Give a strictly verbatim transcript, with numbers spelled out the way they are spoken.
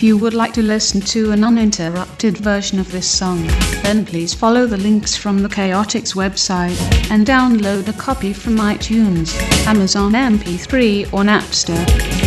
you would like to listen to an uninterrupted version of this song, then please follow the links from the Chaotix website and download a copy from iTunes, Amazon M P three or Napster.